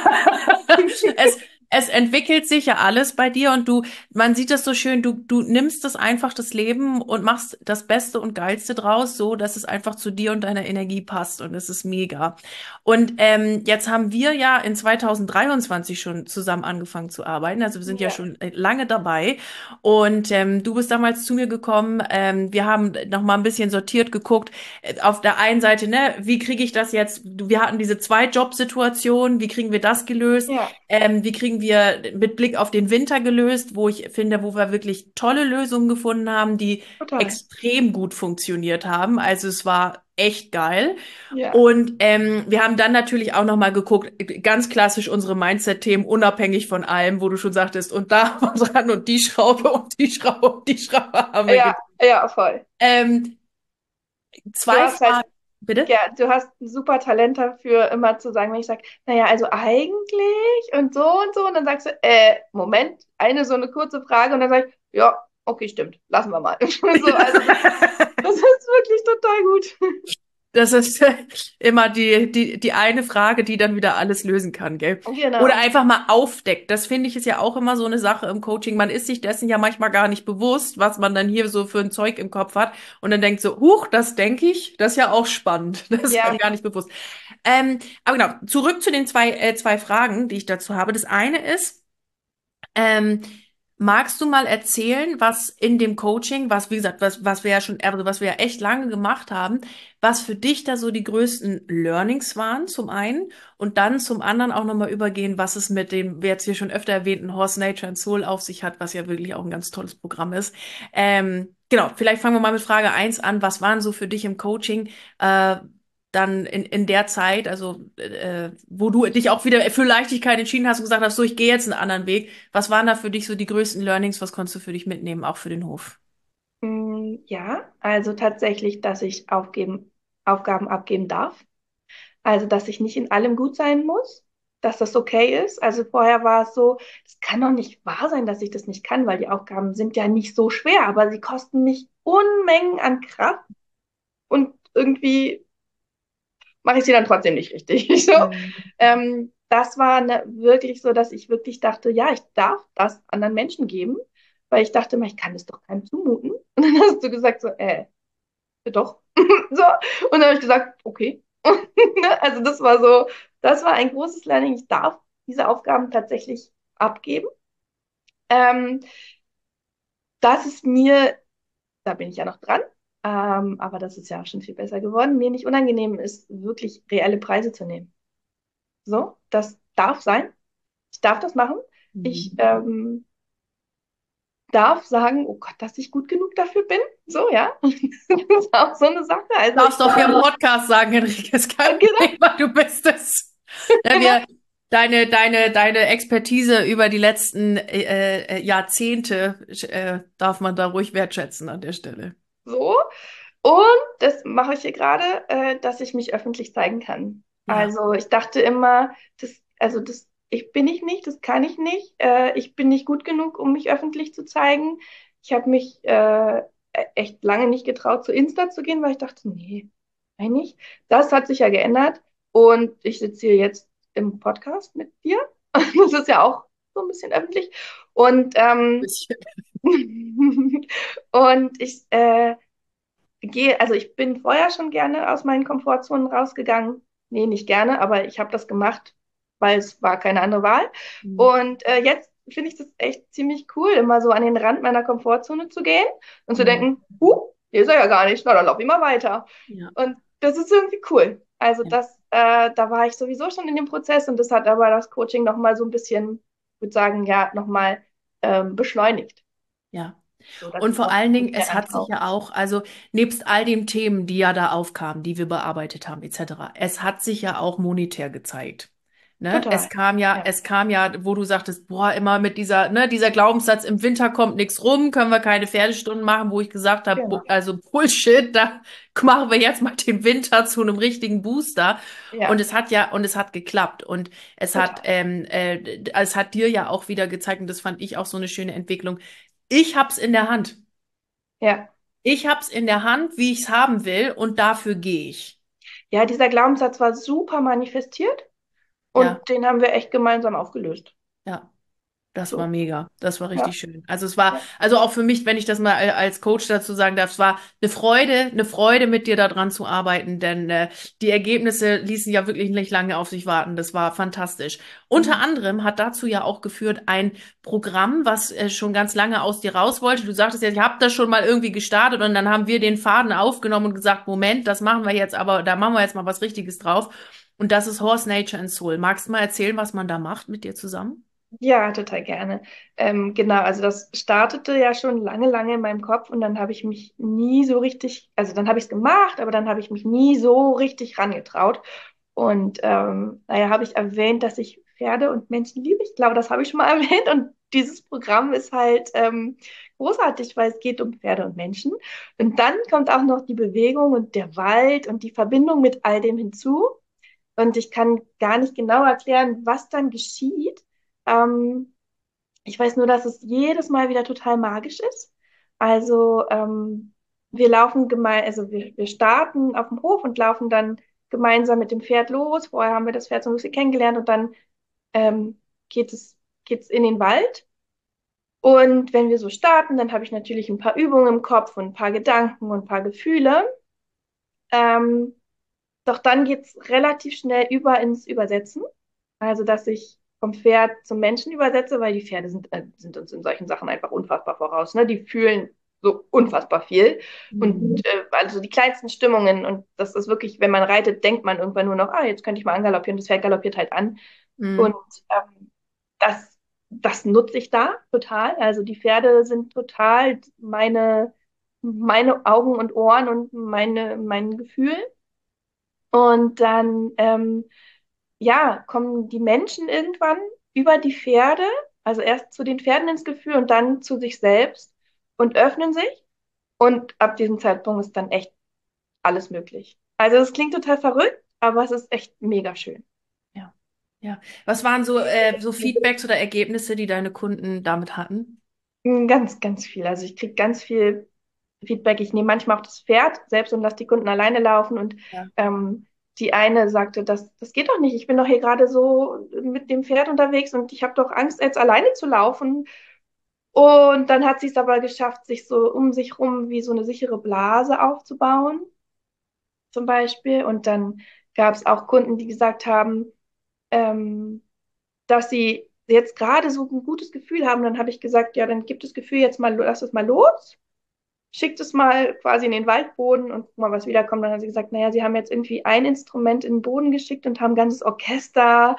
S1: Es, es entwickelt sich ja alles bei dir und du, man sieht das so schön, du, du nimmst das einfach, das Leben, und machst das Beste und Geilste draus, so dass es einfach zu dir und deiner Energie passt, und es ist mega. Und ähm, jetzt haben wir ja in zwanzig dreiundzwanzig schon zusammen angefangen zu arbeiten. Also wir sind ja
S2: Ja,
S1: schon äh, lange dabei. Und ähm, du bist damals zu mir gekommen. Ähm, wir haben noch mal ein bisschen sortiert geguckt. Äh, Auf der einen Seite, ne, wie kriege ich das jetzt? Wir hatten diese zwei Jobsituationen. Wie kriegen wir das gelöst?
S2: ja,
S1: Ähm, wie kriegen wir mit Blick auf den Winter gelöst, wo ich finde, wo wir wirklich tolle Lösungen gefunden haben, die
S2: total.
S1: extrem gut funktioniert haben. Also es war echt geil.
S2: Ja,
S1: Und ähm, wir haben dann natürlich auch noch mal geguckt, ganz klassisch unsere Mindset-Themen, unabhängig von allem, wo du schon sagtest, und da war dran und die Schraube und die Schraube und die Schraube haben wir
S2: ja,
S1: gedreht.
S2: ja, voll.
S1: Ähm,
S2: Du
S1: zwei
S2: hast halt,
S1: Fragen, bitte?
S2: ja, du hast ein super Talent dafür, immer zu sagen, wenn ich sage, naja, also eigentlich und so und so, und dann sagst du, äh, Moment, eine so eine kurze Frage, und dann sag ich, ja, okay, stimmt, lassen wir mal. So, also das, das ist wirklich total gut.
S1: Das ist immer die, die, die eine Frage, die dann wieder alles lösen kann, gell? Oder
S2: Genau.
S1: einfach mal aufdeckt. Das finde ich ist ja auch immer so eine Sache im Coaching. Man ist sich dessen ja manchmal gar nicht bewusst, was man dann hier so für ein Zeug im Kopf hat. Und dann denkt so, huch, das denke ich. Das ist ja auch spannend. Das ist einem
S2: Ja.
S1: gar nicht bewusst. Ähm, aber genau, zurück zu den zwei, äh, zwei Fragen, die ich dazu habe. Das eine ist, ähm, magst du mal erzählen, was in dem Coaching, was, wie gesagt, was, was wir ja schon, also was wir ja echt lange gemacht haben, was für dich da so die größten Learnings waren, zum einen, und dann zum anderen auch nochmal übergehen, was es mit dem, wir jetzt hier schon öfter erwähnten Horse Nature and Soul auf sich hat, was ja wirklich auch ein ganz tolles Programm ist. Ähm, genau, vielleicht fangen wir mal mit Frage eins an. Was waren so für dich im Coaching, äh, dann in, in der Zeit, also äh, wo du dich auch wieder für Leichtigkeit entschieden hast und gesagt hast, so, ich gehe jetzt einen anderen Weg. Was waren da für dich so die größten Learnings? Was konntest du für dich mitnehmen, auch für den Hof?
S2: Mm, ja, also tatsächlich, dass ich aufgeben, Aufgaben abgeben darf. Also, dass ich nicht in allem gut sein muss, dass das okay ist. Also vorher war es so, es kann doch nicht wahr sein, dass ich das nicht kann, weil die Aufgaben sind ja nicht so schwer, aber sie kosten mich Unmengen an Kraft und irgendwie mache ich sie dann trotzdem nicht richtig. So,
S1: Mhm.
S2: ähm, das war ne, wirklich so, dass ich wirklich dachte, ja, ich darf das anderen Menschen geben, weil ich dachte immer, ich kann das doch keinem zumuten. Und dann hast du gesagt so, äh, doch. So. Und dann habe ich gesagt, okay. Ne? Also das war so, das war ein großes Learning. Ich darf diese Aufgaben tatsächlich abgeben. Ähm, das ist mir, da bin ich ja noch dran, ähm, aber das ist ja auch schon viel besser geworden, mir nicht unangenehm ist, wirklich reelle Preise zu nehmen. So, das darf sein. Ich darf das machen. Ich
S1: Mhm.
S2: ähm, darf sagen, oh Gott, dass ich gut genug dafür bin. So, ja. Das ist auch so eine Sache. Also ich
S1: Darfst doch hier im Podcast sagen, Henrike, ist kein
S2: genau,
S1: Problem, weil du bist es. Ja,
S2: genau
S1: wir, deine, deine, deine Expertise über die letzten äh, äh, Jahrzehnte äh, darf man da ruhig wertschätzen an der Stelle.
S2: so. Und das mache ich hier gerade, äh, dass ich mich öffentlich zeigen kann.
S1: Ja,
S2: Also ich dachte immer, das, also das, ich bin ich nicht, das kann ich nicht. Äh, ich bin nicht gut genug, um mich öffentlich zu zeigen. Ich habe mich äh, e- echt lange nicht getraut, zu Insta zu gehen, weil ich dachte, nee, eigentlich. Das hat sich ja geändert. Und ich sitze hier jetzt im Podcast mit dir. Das ist ja auch so ein bisschen öffentlich. Und ähm,
S1: bisschen.
S2: und ich äh, gehe, also ich bin vorher schon gerne aus meinen Komfortzonen rausgegangen. Nee, nicht gerne, aber ich habe das gemacht, weil es war keine andere Wahl.
S1: Mhm.
S2: Und äh, jetzt finde ich das echt ziemlich cool, immer so an den Rand meiner Komfortzone zu gehen und zu
S1: Mhm.
S2: denken, huh, hier ist er ja gar nicht, na dann lauf ich mal weiter.
S1: Ja,
S2: Und das ist irgendwie cool. Also
S1: ja,
S2: das, äh, da war ich sowieso schon in dem Prozess und das hat aber das Coaching nochmal so ein bisschen, ich würde sagen, ja, nochmal ähm, beschleunigt,
S1: ja.
S2: so dass
S1: Und
S2: ich
S1: vor
S2: auch
S1: allen
S2: mich
S1: Dingen,
S2: mehr
S1: es hat sich
S2: antraue.
S1: ja auch, also nebst all den Themen, die ja da aufkamen, die wir bearbeitet haben, et cetera, es hat sich ja auch monetär gezeigt. Ne?
S2: Total.
S1: Es kam ja,
S2: Ja,
S1: es kam ja, wo du sagtest, boah, immer mit dieser, ne, dieser Glaubenssatz, im Winter kommt nichts rum, können wir keine Pferdestunden machen, wo ich gesagt habe, bu-
S2: genau.
S1: also Bullshit, da machen wir jetzt mal den Winter zu einem richtigen Booster. Und
S2: Ja,
S1: es hat ja, und es hat geklappt. Und es hat,
S2: total.
S1: ähm, äh, es hat dir ja auch wieder gezeigt, und das fand ich auch so eine schöne Entwicklung. Ich hab's in der Hand.
S2: Ja.
S1: Ich hab's in der Hand, wie ich's haben will, und dafür gehe ich.
S2: Ja, dieser Glaubenssatz war super manifestiert
S1: Ja,
S2: und den haben wir echt gemeinsam aufgelöst.
S1: ja. Das war
S2: So.
S1: mega. Das war
S2: Ja,
S1: richtig schön. Also es war,
S2: ja.
S1: also auch für mich, wenn ich das mal äh, als Coach dazu sagen darf, es war eine Freude, eine Freude, mit dir daran zu arbeiten, denn äh, die Ergebnisse ließen ja wirklich nicht lange auf sich warten. Das war fantastisch. Unter
S2: Mhm.
S1: anderem hat dazu ja auch geführt ein Programm, was äh, schon ganz lange aus dir raus wollte. Du sagtest ja, ich habe das schon mal irgendwie gestartet und dann haben wir den Faden aufgenommen und gesagt, Moment, das machen wir jetzt, aber da machen wir jetzt mal was Richtiges drauf. Und das ist Horse Nature and Soul. Magst du mal erzählen, was man da macht mit dir zusammen?
S2: Ja, total gerne. Ähm, genau, also das startete ja schon lange, lange in meinem Kopf und dann habe ich mich nie so richtig, also dann habe ich es gemacht, aber dann habe ich mich nie so richtig rangetraut. Und ähm, naja, habe ich erwähnt, dass ich Pferde und Menschen liebe. Ich glaube, das habe ich schon mal erwähnt. Und dieses Programm ist halt ähm, großartig, weil es geht um Pferde und Menschen. Und dann kommt auch noch die Bewegung und der Wald und die Verbindung mit all dem hinzu. Und ich kann gar nicht genau erklären, was dann geschieht. Ähm, ich weiß nur, dass es jedes Mal wieder total magisch ist. Also ähm, wir laufen gemein, also wir, wir starten auf dem Hof und laufen dann gemeinsam mit dem Pferd los. Vorher haben wir das Pferd so ein bisschen kennengelernt und dann ähm, geht es, geht's in den Wald. Und wenn wir so starten, dann habe ich natürlich ein paar Übungen im Kopf und ein paar Gedanken und ein paar Gefühle. Ähm, doch dann geht's relativ schnell über ins Übersetzen. Also, dass ich vom Pferd zum Menschen übersetze, weil die Pferde sind, äh, sind uns in solchen Sachen einfach unfassbar voraus. Ne? Die fühlen so unfassbar viel.
S1: Mhm.
S2: Und äh, also die kleinsten Stimmungen. Und das ist wirklich, wenn man reitet, denkt man irgendwann nur noch, ah, jetzt könnte ich mal angaloppieren. Das Pferd galoppiert halt an. Und
S1: Mhm.
S2: ähm, das, das nutze ich da total. Also die Pferde sind total meine, meine Augen und Ohren und meine, mein Gefühl. Und dann ähm, ja, kommen die Menschen irgendwann über die Pferde, also erst zu den Pferden ins Gefühl und dann zu sich selbst und öffnen sich. Und ab diesem Zeitpunkt ist dann echt alles möglich. Also es klingt total verrückt, aber es ist echt mega schön.
S1: Ja, ja. Was waren so, äh, so Feedbacks oder Ergebnisse, die deine Kunden damit hatten?
S2: Mm, Ganz, ganz viel. Also ich kriege ganz viel Feedback. Ich nehme manchmal auch das Pferd selbst und lasse die Kunden alleine laufen. Und
S1: Ja.
S2: ähm, die eine sagte, das, das geht doch nicht. Ich bin doch hier gerade so mit dem Pferd unterwegs und ich habe doch Angst, jetzt alleine zu laufen. Und dann hat sie es aber geschafft, sich so um sich rum wie so eine sichere Blase aufzubauen, zum Beispiel. Und dann gab es auch Kunden, die gesagt haben, ähm, dass sie jetzt gerade so ein gutes Gefühl haben. Dann habe ich gesagt, ja, dann gibt das Gefühl jetzt mal, lass es mal los, schickt es mal quasi in den Waldboden und guck mal, was wiederkommt. Dann haben sie gesagt, naja, sie haben jetzt irgendwie ein Instrument in den Boden geschickt und haben ein ganzes Orchester.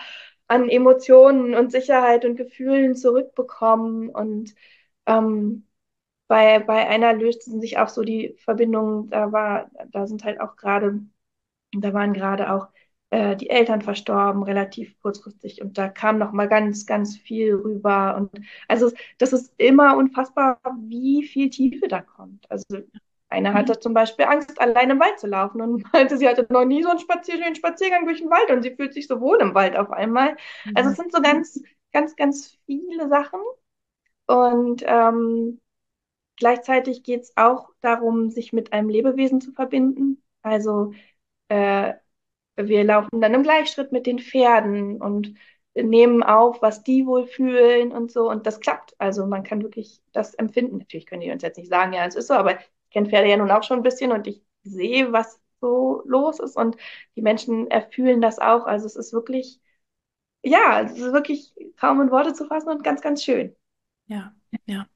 S2: an Emotionen und Sicherheit und Gefühlen zurückbekommen. Und ähm, bei, bei einer lösten sich auch so die Verbindungen, da war, da sind halt auch gerade, da waren gerade auch äh, die Eltern verstorben, relativ kurzfristig. Und da kam noch mal ganz, ganz viel rüber. Und also das ist immer unfassbar, wie viel Tiefe da kommt. Also eine hatte zum Beispiel Angst, allein im Wald zu laufen und meinte, sie hatte noch nie so einen Spazier schönen Spaziergang durch den Wald und sie fühlt sich so wohl im Wald auf einmal. Also es
S1: Mhm.
S2: sind so ganz, ganz, ganz viele Sachen. Und ähm, gleichzeitig geht es auch darum, sich mit einem Lebewesen zu verbinden. Also äh, wir laufen dann im Gleichschritt mit den Pferden und nehmen auf, was die wohl fühlen und so. Und das klappt. Also man kann wirklich das empfinden. Natürlich können die uns jetzt nicht sagen, ja, es ist so, aber ich kenne Pferde ja nun auch schon ein bisschen und ich sehe, was so los ist. Und die Menschen erfühlen das auch. Also es ist wirklich, ja, es ist wirklich kaum in Worte zu fassen und ganz, ganz schön.
S1: Ja, ja.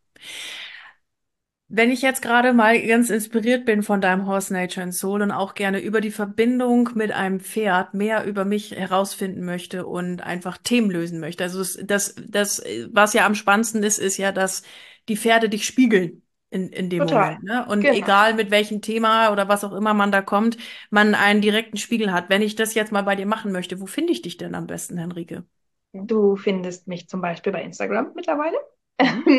S1: Wenn ich jetzt gerade mal ganz inspiriert bin von deinem Horse Nature and Soul und auch gerne über die Verbindung mit einem Pferd mehr über mich herausfinden möchte und einfach Themen lösen möchte. Also das, das, das, was ja am spannendsten ist, ist ja, dass die Pferde dich spiegeln in, in dem
S2: Total.
S1: Moment, ne? Und
S2: Genau.
S1: egal mit welchem Thema oder was auch immer man da kommt, man einen direkten Spiegel hat. Wenn ich das jetzt mal bei dir machen möchte, wo finde ich dich denn am besten, Henrike?
S2: Du findest mich zum Beispiel bei Instagram mittlerweile.
S1: Mhm.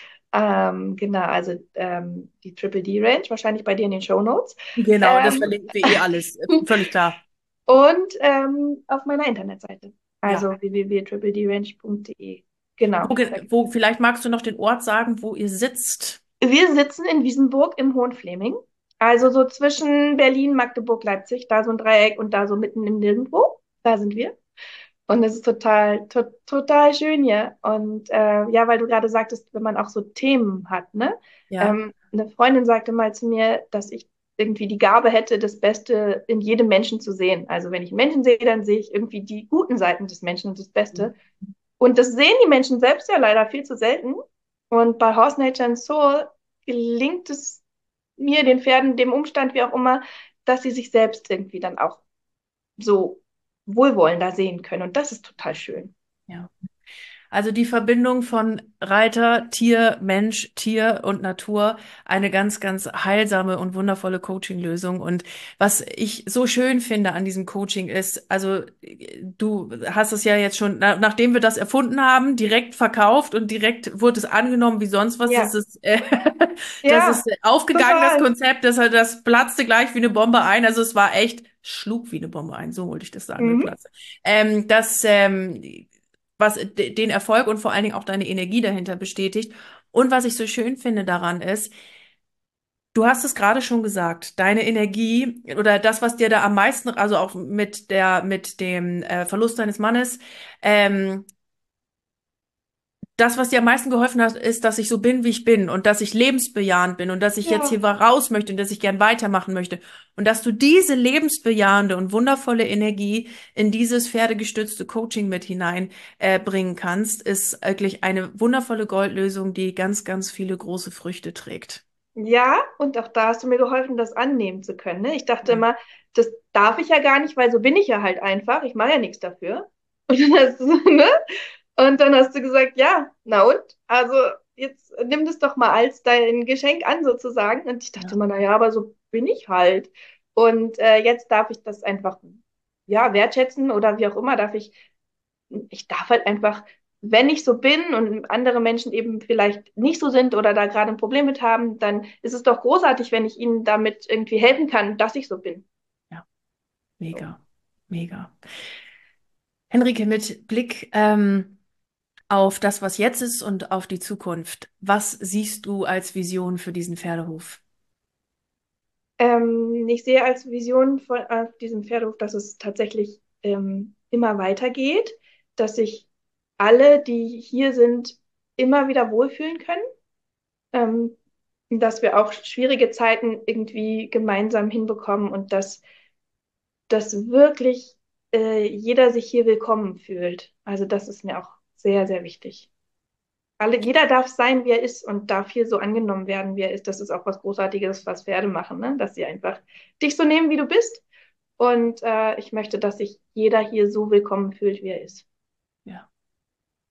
S2: Ähm, genau, also ähm, die Triple D Range, wahrscheinlich bei dir in den Show Notes.
S1: Genau, das
S2: Ähm,
S1: verlinken wir eh alles. Äh, Völlig klar.
S2: und ähm, auf meiner Internetseite,
S1: Ja.
S2: also w w w punkt triple d range punkt d e. Genau.
S1: Wo,
S2: Da
S1: ge-
S2: gibt
S1: wo, vielleicht magst du noch den Ort sagen, wo ihr sitzt.
S2: Wir sitzen in Wiesenburg im Hohenfleming, also so zwischen Berlin, Magdeburg, Leipzig, da so ein Dreieck und da so mitten im Nirgendwo. Da sind wir. Und es ist total, to total schön hier. Und äh, ja, weil du gerade sagtest, wenn man auch so Themen hat, ne?
S1: Ja.
S2: Ähm, eine Freundin sagte mal zu mir, dass ich irgendwie die Gabe hätte, das Beste in jedem Menschen zu sehen. Also wenn ich einen Menschen sehe, dann sehe ich irgendwie die guten Seiten des Menschen und das Beste. Und das sehen die Menschen selbst ja leider viel zu selten. Und bei Horse Nature and Soul gelingt es mir, den Pferden, dem Umstand, wie auch immer, dass sie sich selbst irgendwie dann auch so wohlwollender sehen können. Und das ist total schön.
S1: Ja. Also die Verbindung von Reiter, Tier, Mensch, Tier und Natur, eine ganz, ganz heilsame und wundervolle Coaching-Lösung. Und was ich so schön finde an diesem Coaching ist, also du hast es ja jetzt schon, na, nachdem wir das erfunden haben, direkt verkauft und direkt wurde es angenommen wie sonst was. Das
S2: Ja,
S1: ist, äh, das
S2: ja,
S1: ist aufgegangen, das
S2: total.
S1: Konzept. Das, das platzte gleich wie eine Bombe ein. Also es war echt, schlug wie eine Bombe ein, so wollte ich das sagen, mit
S2: Mhm.
S1: Platz. Ähm, das, ähm, was de- den Erfolg und vor allen Dingen auch deine Energie dahinter bestätigt. Und was ich so schön finde daran ist, du hast es gerade schon gesagt, deine Energie oder das, was dir da am meisten, also auch mit der, mit dem äh, Verlust deines Mannes, ähm, das, was dir am meisten geholfen hat, ist, dass ich so bin, wie ich bin und dass ich lebensbejahend bin und dass ich jetzt
S2: Ja,
S1: hier raus möchte und dass ich gern weitermachen möchte und dass du diese lebensbejahende und wundervolle Energie in dieses pferdegestützte Coaching mit hinein äh, bringen kannst, ist wirklich eine wundervolle Goldlösung, die ganz, ganz viele große Früchte trägt.
S2: ja, und auch da hast du mir geholfen, das annehmen zu können. Ne? Ich dachte
S1: Ja.
S2: immer, das darf ich ja gar nicht, weil so bin ich ja halt einfach. Ich mache ja nichts dafür. Und dann hast du, ne? Und dann hast du gesagt, ja, na und? Also jetzt nimm das doch mal als dein Geschenk an, sozusagen. Und ich dachte
S1: Ja.
S2: immer, na ja, aber so bin ich halt. Und äh, jetzt darf ich das einfach, ja, wertschätzen oder wie auch immer, darf ich ich darf halt einfach, wenn ich so bin und andere Menschen eben vielleicht nicht so sind oder da gerade ein Problem mit haben, dann ist es doch großartig, wenn ich ihnen damit irgendwie helfen kann, dass ich so bin.
S1: Ja,
S2: So.
S1: mega, mega. Henrike, mit Blick ähm, auf das, was jetzt ist und auf die Zukunft, was siehst du als Vision für diesen Pferdehof?
S2: Ähm, ich sehe als Vision von auf diesem Pferdehof, dass es tatsächlich ähm, immer weitergeht, dass sich alle, die hier sind, immer wieder wohlfühlen können, ähm, dass wir auch schwierige Zeiten irgendwie gemeinsam hinbekommen und dass dass wirklich äh, jeder sich hier willkommen fühlt. Also das ist mir auch sehr, sehr wichtig. Alle, jeder darf sein, wie er ist und darf hier so angenommen werden, wie er ist. Das ist auch was Großartiges, was Pferde machen, ne? Dass sie einfach dich so nehmen, wie du bist. Und äh, ich möchte, dass sich jeder hier so willkommen fühlt, wie er ist.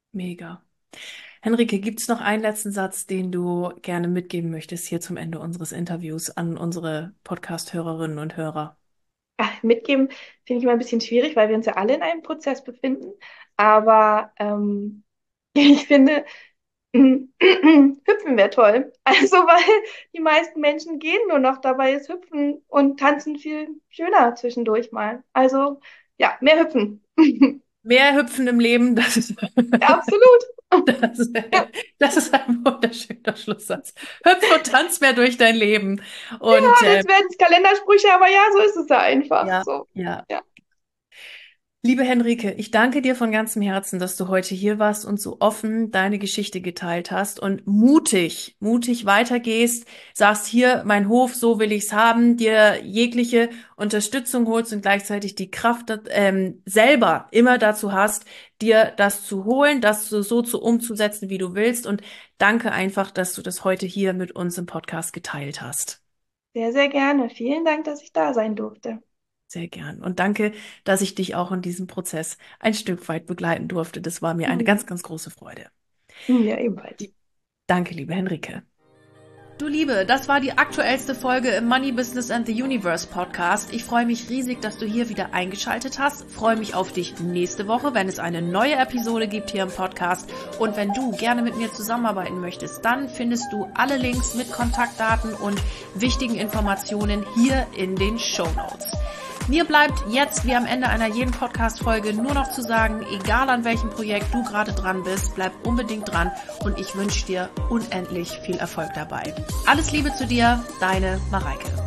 S1: Mega. Henrike, gibt es noch einen letzten Satz, den du gerne mitgeben möchtest hier zum Ende unseres Interviews an unsere Podcast-Hörerinnen und Hörer?
S2: Ja, mitgeben finde ich immer ein bisschen schwierig, weil wir uns ja alle in einem Prozess befinden. Aber ähm, ich finde, Hüpfen wäre toll. Also, weil die meisten Menschen gehen nur noch, dabei ist Hüpfen und Tanzen viel schöner zwischendurch mal. Also, ja, mehr Hüpfen.
S1: Mehr Hüpfen im Leben, das ist,
S2: Ja, absolut.
S1: das,
S2: Ja,
S1: das ist ein wunderschöner Schlusssatz. Hüpf und tanz mehr durch dein Leben. Und
S2: ja,
S1: äh,
S2: das werden jetzt Kalendersprüche, aber ja, so ist es ja einfach.
S1: ja,
S2: So,
S1: ja.
S2: ja.
S1: Liebe Henrike, ich danke dir von ganzem Herzen, dass du heute hier warst und so offen deine Geschichte geteilt hast und mutig, mutig weitergehst, sagst hier, mein Hof, so will ich's haben, dir jegliche Unterstützung holst und gleichzeitig die Kraft ähm, selber immer dazu hast, dir das zu holen, das so, so zu umzusetzen, wie du willst. Und danke einfach, dass du das heute hier mit uns im Podcast geteilt hast.
S2: Sehr, sehr gerne. Vielen Dank, dass ich da sein durfte.
S1: Sehr gern. Und danke, dass ich dich auch in diesem Prozess ein Stück weit begleiten durfte. Das war mir eine
S2: Mhm.
S1: ganz, ganz große Freude.
S2: Ja, ebenfalls.
S1: Danke, liebe Henrike. Du Liebe, das war die aktuellste Folge im Money Business and the Universe Podcast. Ich freue mich riesig, dass du hier wieder eingeschaltet hast. Freue mich auf dich nächste Woche, wenn es eine neue Episode gibt hier im Podcast. Und wenn du gerne mit mir zusammenarbeiten möchtest, dann findest du alle Links mit Kontaktdaten und wichtigen Informationen hier in den Shownotes. Mir bleibt jetzt wie am Ende einer jeden Podcast-Folge nur noch zu sagen, egal an welchem Projekt du gerade dran bist, bleib unbedingt dran und ich wünsche dir unendlich viel Erfolg dabei. Alles Liebe zu dir, deine Mareike.